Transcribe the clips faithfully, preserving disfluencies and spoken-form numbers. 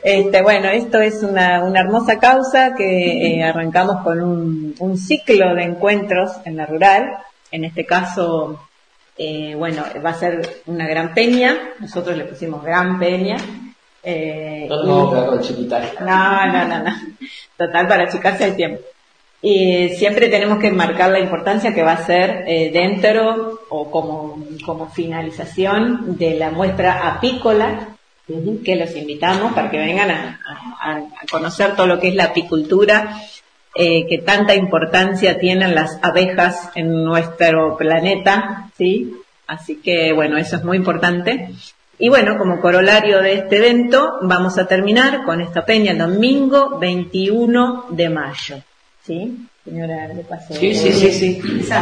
Este, bueno, esto es una, una hermosa causa que eh, arrancamos con un, un ciclo de encuentros en la rural. En este caso, eh, bueno, va a ser una gran peña. Nosotros le pusimos gran peña. Eh, no nos vamos a quedar con chiquitar. No, no, no, no. Total, para achicarse el tiempo. Y siempre tenemos que marcar la importancia que va a ser eh, dentro o como, como finalización de la muestra apícola, uh-huh, que los invitamos para que vengan a, a, a conocer todo lo que es la apicultura, eh, que tanta importancia tienen las abejas en nuestro planeta, ¿sí? Así que, bueno, eso es muy importante. Y bueno, como corolario de este evento, vamos a terminar con esta peña el domingo veintiuno de mayo. ¿Sí? Señora, le paso. Sí, sí, sí, sí.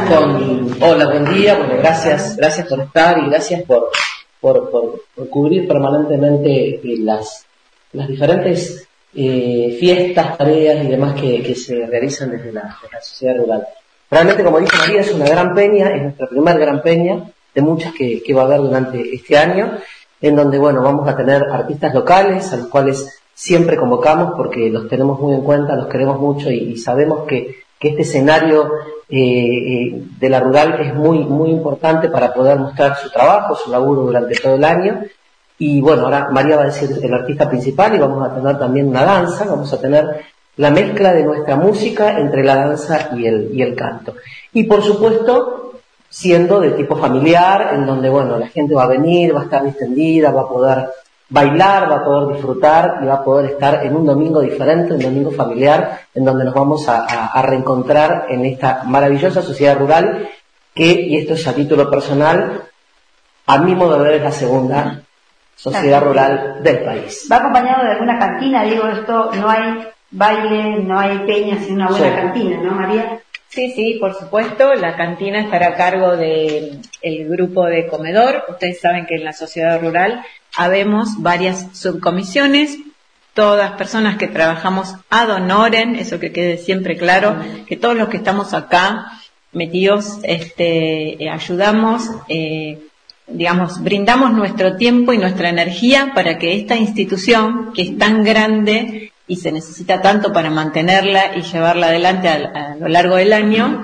Con, hola, buen día, bueno, gracias, gracias por estar y gracias por, por, por, por cubrir permanentemente eh, las, las diferentes eh, fiestas, tareas y demás que, que se realizan desde la, desde la sociedad rural. Realmente, como dice María, es una gran peña, es nuestra primera gran peña de muchas que, que va a haber durante este año, en donde, bueno, vamos a tener artistas locales a los cuales siempre convocamos porque los tenemos muy en cuenta, los queremos mucho y, y sabemos que, que este escenario eh, eh, de la rural es muy, muy importante para poder mostrar su trabajo, su laburo durante todo el año. Y bueno, ahora María va a decir el artista principal y vamos a tener también una danza, vamos a tener la mezcla de nuestra música entre la danza y el, y el canto. Y por supuesto, siendo de tipo familiar, en donde, bueno, la gente va a venir, va a estar distendida, va a poder bailar, va a poder disfrutar y va a poder estar en un domingo diferente, un domingo familiar, en donde nos vamos a, a, a reencontrar en esta maravillosa sociedad rural que, y esto es a título personal, a mi modo de ver es la segunda sociedad rural del país. Va acompañado de alguna cantina, digo, esto no hay baile, no hay peña, sino una buena sí. cantina, ¿no, María? Sí, sí, por supuesto, la cantina estará a cargo del grupo de comedor. Ustedes saben que en la sociedad rural habemos varias subcomisiones, todas personas que trabajamos ad honorem, eso que quede siempre claro, que todos los que estamos acá metidos, este, eh, ayudamos, eh, digamos, brindamos nuestro tiempo y nuestra energía para que esta institución, que es tan grande y se necesita tanto para mantenerla y llevarla adelante a, a lo largo del año,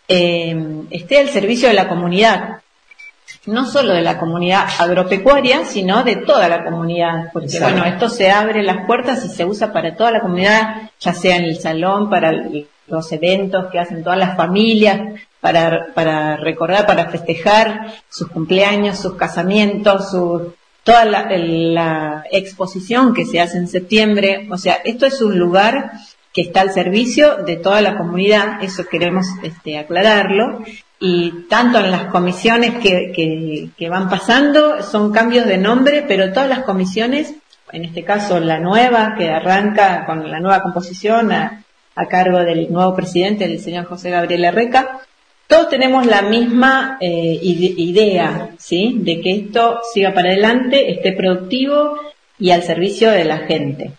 eh, esté al servicio de la comunidad. No solo de la comunidad agropecuaria, sino de toda la comunidad, porque Exacto. bueno, esto se abre las puertas y se usa para toda la comunidad, ya sea en el salón, para los eventos que hacen todas las familias, para, para recordar, para festejar sus cumpleaños, sus casamientos, sus, toda la, la exposición que se hace en septiembre. O sea, esto es un lugar que está al servicio de toda la comunidad, eso queremos este, aclararlo. Y tanto en las comisiones que, que, que van pasando, son cambios de nombre, pero todas las comisiones, en este caso la nueva, que arranca con la nueva composición a, a cargo del nuevo presidente, el señor José Gabriel Erreca, todos tenemos la misma eh, idea, ¿sí? De que esto siga para adelante, esté productivo y al servicio de la gente.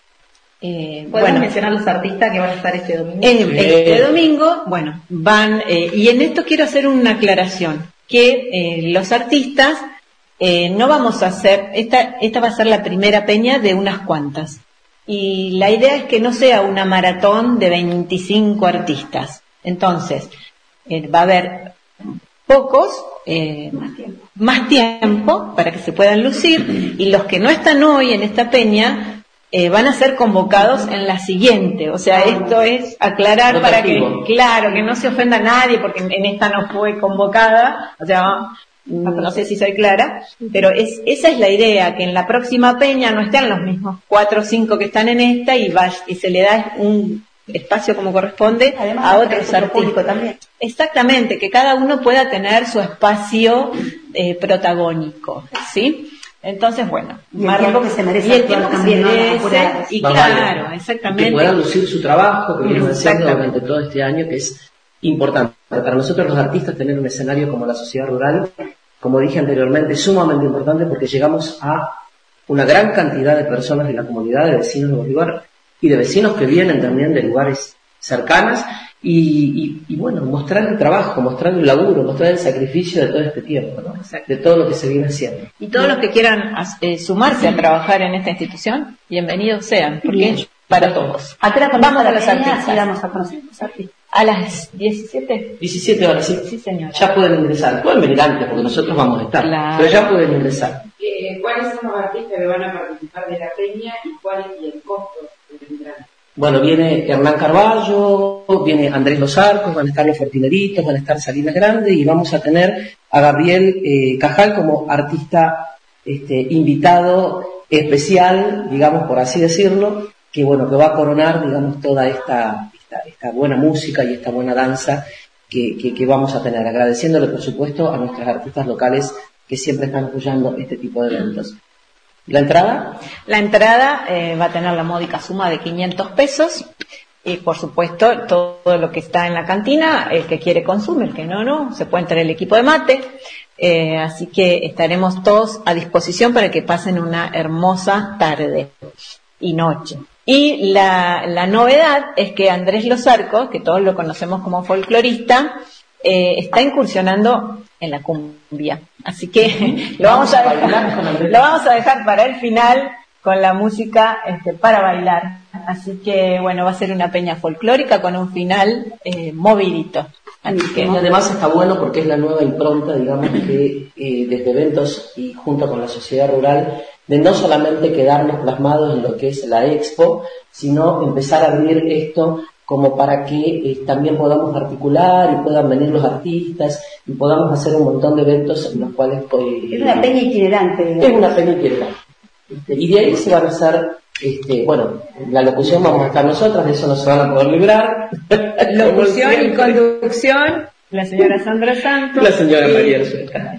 Eh, ¿Podemos bueno, mencionar los artistas que van a estar este domingo? En, este domingo, bueno, van, eh, y en esto quiero hacer una aclaración, que eh, los artistas eh, no vamos a hacer, esta, esta va a ser la primera peña de unas cuantas, y la idea es que no sea una maratón de veinticinco artistas, entonces eh, va a haber pocos, eh, más, tiempo. más tiempo para que se puedan lucir, y los que no están hoy en esta peña Eh, van a ser convocados en la siguiente, o sea, esto es aclarar para que, claro, que no se ofenda a nadie, porque en esta no fue convocada, o sea, no sé si soy clara, pero es, esa es la idea, que en la próxima peña no estén los mismos cuatro o cinco que están en esta y, va, y se le da un espacio como corresponde. Además, a otros artistas también. Exactamente, que cada uno pueda tener su espacio eh, protagónico, ¿sí? Entonces, bueno, y el tiempo que se merece, y el tiempo que también, se merece, ¿no? Y claro, exactamente. Que puedan lucir su trabajo, que vienen haciendo durante todo este año, que es importante. Para nosotros los artistas tener un escenario como la sociedad rural, como dije anteriormente, es sumamente importante porque llegamos a una gran cantidad de personas de la comunidad, de vecinos de Bolívar y de vecinos que vienen también de lugares cercanas y, y, y bueno, mostrar el trabajo, mostrar el laburo, mostrar el sacrificio de todo este tiempo, ¿no? De todo lo que se viene haciendo. Y todos los que quieran eh, sumarse a trabajar en esta institución, bienvenidos sean, porque Bien. es para todos. ¿A qué hora Vamos comienza a la los peña? artistas. Sí, vamos a conocer los artistas. A las diecisiete. diecisiete horas, sí. Sí, señora. Ya pueden ingresar. Pueden venir antes, porque nosotros vamos a estar. Claro. Pero ya pueden ingresar. Eh, ¿Cuáles son los artistas que van a participar de la peña y cuál es el costo de la entrada? Bueno, viene Hernán Carballo, viene Andrés Los Arcos, van a estar los Fortineritos, van a estar Salinas Grande y vamos a tener a Gabriel eh, Cajal como artista este, invitado especial, digamos, por así decirlo, que bueno, que va a coronar, digamos, toda esta, esta, esta buena música y esta buena danza que, que, que vamos a tener, agradeciéndole, por supuesto, a nuestras artistas locales que siempre están apoyando este tipo de eventos. ¿La entrada? La entrada eh, va a tener la módica suma de quinientos pesos y, por supuesto, todo lo que está en la cantina, el que quiere consume, el que no, no, se puede entrar el equipo de mate, eh, así que estaremos todos a disposición para que pasen una hermosa tarde y noche. Y la, la novedad es que Andrés Los Arcos, que todos lo conocemos como folclorista, eh, está incursionando en la cumbia. Así que lo vamos a dejar, lo vamos a dejar para el final con la música este, para bailar. Así que bueno, va a ser una peña folclórica con un final eh, movidito. Así que, y además está bueno porque es la nueva impronta, digamos, que eh, desde eventos y junto con la sociedad rural, de no solamente quedarnos plasmados en lo que es la expo, sino empezar a abrir esto como para que eh, también podamos articular y puedan venir los artistas y podamos hacer un montón de eventos en los cuales... Eh, Es una peña itinerante. Es una peña itinerante. Este, y de ahí se van a hacer, este, bueno, la locución vamos a estar nosotras, de eso no se van a poder librar. Locución y conducción, la señora Sandra Santos. La señora María Arzueta.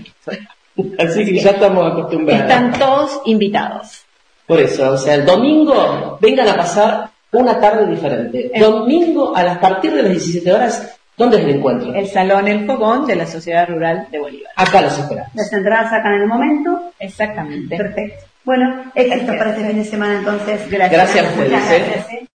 Así que ya estamos acostumbrados. Están todos invitados. Por eso, o sea, el domingo vengan a pasar una tarde diferente. El Domingo a partir de las diecisiete horas, ¿dónde es el encuentro? El Salón El Fogón de la Sociedad Rural de Bolívar. Acá los esperamos. Las entradas sacan en el momento. Exactamente. Perfecto. Bueno, éxito para este fin de semana entonces. Gracias. Gracias a ustedes. Muchas ¿eh? gracias. ¿eh?